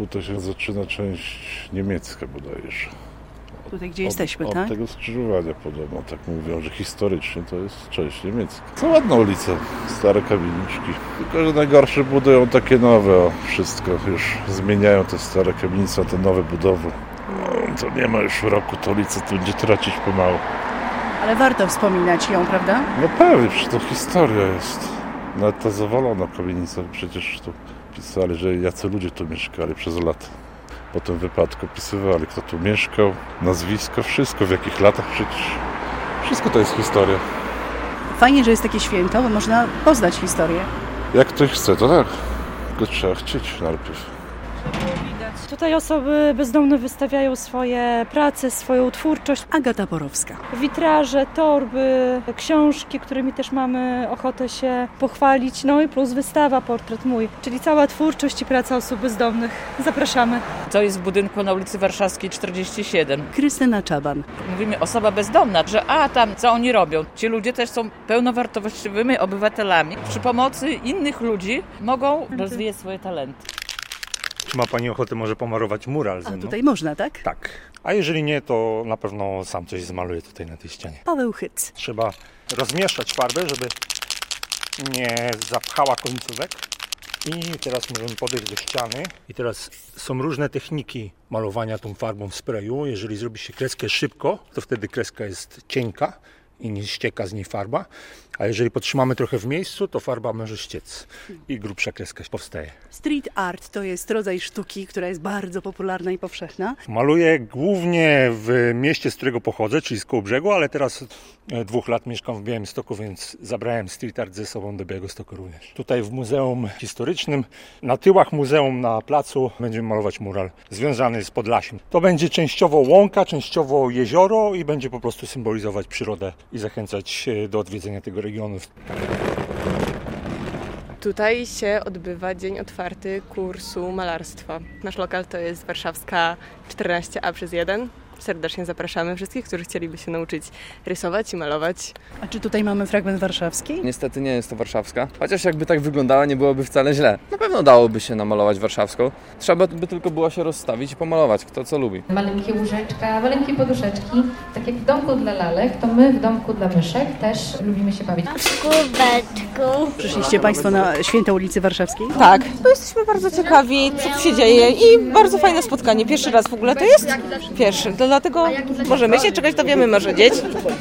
Tutaj się zaczyna część niemiecka bodajże. Tutaj, gdzie jesteśmy, od tak? Od tego skrzyżowania podobno, tak mówią, że historycznie to jest część niemiecka. To ładna ulica, stare kamieniczki. Tylko, że najgorsze budują takie nowe, wszystko już zmieniają te stare kamienice, te nowe budowy. No, to nie ma już roku, to ulica to będzie tracić pomału. Ale warto wspominać ją, prawda? No pewnie, przecież to historia jest. Nawet ta zawalona kamienica, przecież tu pisali, że jacy ludzie tu mieszkali przez lata. Po tym wypadku opisywali, kto tu mieszkał, nazwisko, wszystko, w jakich latach przecież. Wszystko to jest historia. Fajnie, że jest takie święto, bo można poznać historię. Jak ktoś chce, to tak. Tylko trzeba chcieć najpierw. Tutaj osoby bezdomne wystawiają swoje prace, swoją twórczość. Agata Borowska. Witraże, torby, książki, którymi też mamy ochotę się pochwalić. No i plus wystawa, portret mój. Czyli cała twórczość i praca osób bezdomnych. Zapraszamy. To jest w budynku na ulicy Warszawskiej 47. Krystyna Czaban. Mówimy osoba bezdomna, że tam co oni robią. Ci ludzie też są pełnowartościowymi obywatelami. Przy pomocy innych ludzi mogą rozwijać swoje talenty. Czy ma Pani ochotę może pomarować mural ze mną? A tutaj można, tak? Tak. A jeżeli nie, to na pewno sam coś zmaluję tutaj na tej ścianie. Paweł Hyc. Trzeba rozmieszać farbę, żeby nie zapchała końcówek. I teraz możemy podejść do ściany. I teraz są różne techniki malowania tą farbą w sprayu. Jeżeli zrobi się kreskę szybko, to wtedy kreska jest cienka i nie ścieka z niej farba. A jeżeli potrzymamy trochę w miejscu, to farba może ściec i grubsza kreska powstaje. Street art to jest rodzaj sztuki, która jest bardzo popularna i powszechna. Maluję głównie w mieście, z którego pochodzę, czyli z Kołobrzegu, ale teraz 2 lat mieszkam w Białymstoku, więc zabrałem street art ze sobą do Białegostoku również. Tutaj w Muzeum Historycznym, na tyłach muzeum, na placu będziemy malować mural związany z Podlasiem. To będzie częściowo łąka, częściowo jezioro i będzie po prostu symbolizować przyrodę i zachęcać do odwiedzenia tego regionu. Tutaj się odbywa dzień otwarty kursu malarstwa. Nasz lokal to jest warszawska 14A/1. Serdecznie zapraszamy wszystkich, którzy chcieliby się nauczyć rysować i malować. A czy tutaj mamy fragment warszawski? Niestety nie jest to warszawska, chociaż jakby tak wyglądała, nie byłoby wcale źle. Na pewno dałoby się namalować warszawską. Trzeba by tylko było się rozstawić i pomalować, kto co lubi. Maleńkie łóżeczka, maleńkie poduszeczki. Tak jak w domku dla lalek, to my w domku dla myszek też lubimy się bawić. W kubeczku. Przyszliście Państwo na Święto ulicy Warszawskiej? Tak, bo jesteśmy bardzo ciekawi, co tu się dzieje i bardzo fajne spotkanie. Pierwszy raz w ogóle to jest? Pierwszy. Dlatego możemy się czegoś dowiemy, może dzieci.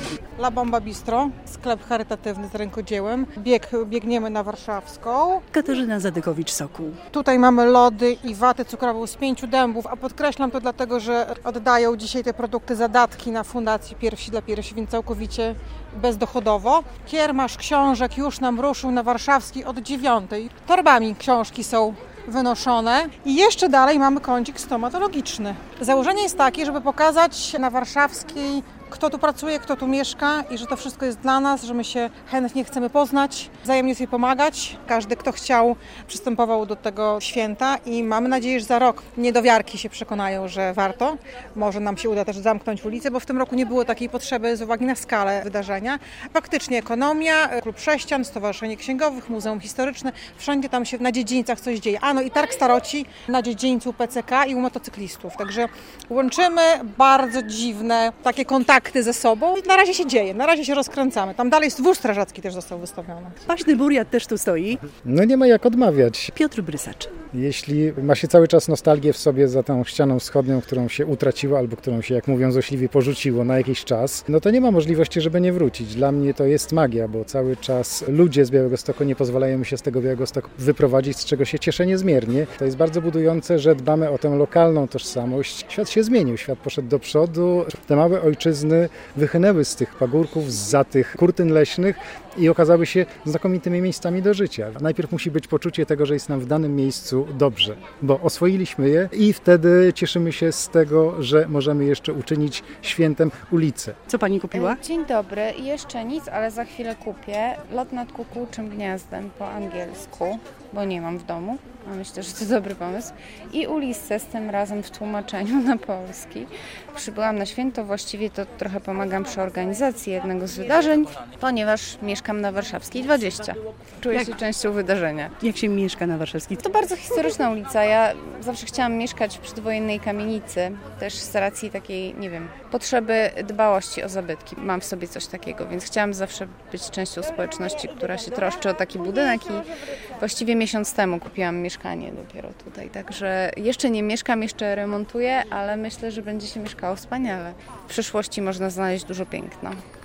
La Bomba Bistro, sklep charytatywny z rękodziełem. Biegniemy na Warszawską. Katarzyna Zadykowicz-Sokół. Tutaj mamy lody i watę cukrową z 5 dębów, a podkreślam to dlatego, że oddają dzisiaj te produkty zadatki na Fundacji Piersi dla Piersi, więc całkowicie bezdochodowo. Kiermasz książek już nam ruszył na Warszawskiej od 9:00. Torbami książki są wynoszone. I jeszcze dalej mamy kącik stomatologiczny. Założenie jest takie, żeby pokazać na Warszawskiej, kto tu pracuje, kto tu mieszka i że to wszystko jest dla nas, że my się chętnie chcemy poznać, wzajemnie sobie pomagać. Każdy, kto chciał, przystępował do tego święta i mamy nadzieję, że za rok niedowiarki się przekonają, że warto. Może nam się uda też zamknąć ulicę, bo w tym roku nie było takiej potrzeby z uwagi na skalę wydarzenia. Faktycznie ekonomia, klub sześcian, Stowarzyszenie Księgowych, Muzeum Historyczne, wszędzie tam się na dziedzińcach coś dzieje. No i targ staroci na dziedzińcu PCK i u motocyklistów. Także łączymy bardzo dziwne takie kontakty ze sobą i na razie się dzieje, na razie się rozkręcamy. Tam dalej wóz strażacki też został wystawiony. Paśny buriat też tu stoi. No nie ma jak odmawiać. Piotr Brysacz. Jeśli ma się cały czas nostalgię w sobie za tą ścianą wschodnią, którą się utraciło albo którą się, jak mówią złośliwie, porzuciło na jakiś czas, no to nie ma możliwości, żeby nie wrócić. Dla mnie to jest magia, bo cały czas ludzie z Białegostoku nie pozwalają mi się z tego Białegostoku wyprowadzić, z czego się cieszę niezmiernie. To jest bardzo budujące, że dbamy o tę lokalną tożsamość. Świat się zmienił, świat poszedł do przodu. Te małe ojczyzny wychynęły z tych pagórków, zza tych kurtyn leśnych i okazały się znakomitymi miejscami do życia. Najpierw musi być poczucie tego, że jest nam w danym miejscu dobrze, bo oswoiliśmy je i wtedy cieszymy się z tego, że możemy jeszcze uczynić świętem ulicę. Co pani kupiła? Dzień dobry. Jeszcze nic, ale za chwilę kupię lot nad kukułczym gniazdem po angielsku, bo nie mam w domu. a myślę, że to dobry pomysł. I Ulysse z tym razem w tłumaczeniu na polski. Przybyłam na święto, właściwie to trochę pomagam przy organizacji jednego z wydarzeń, ponieważ mieszkam na Warszawskiej 20. Czuję się częścią wydarzenia. Jak się mieszka na Warszawskiej? To bardzo historyczna ulica. Ja zawsze chciałam mieszkać w przedwojennej kamienicy, też z racji takiej, nie wiem, potrzeby dbałości o zabytki. Mam w sobie coś takiego, więc chciałam zawsze być częścią społeczności, która się troszczy o taki budynek i właściwie miesiąc temu kupiłam mieszkanie dopiero tutaj. Także jeszcze nie mieszkam, jeszcze remontuję, ale myślę, że będzie się mieszkało wspaniale. W przyszłości można znaleźć dużo piękna.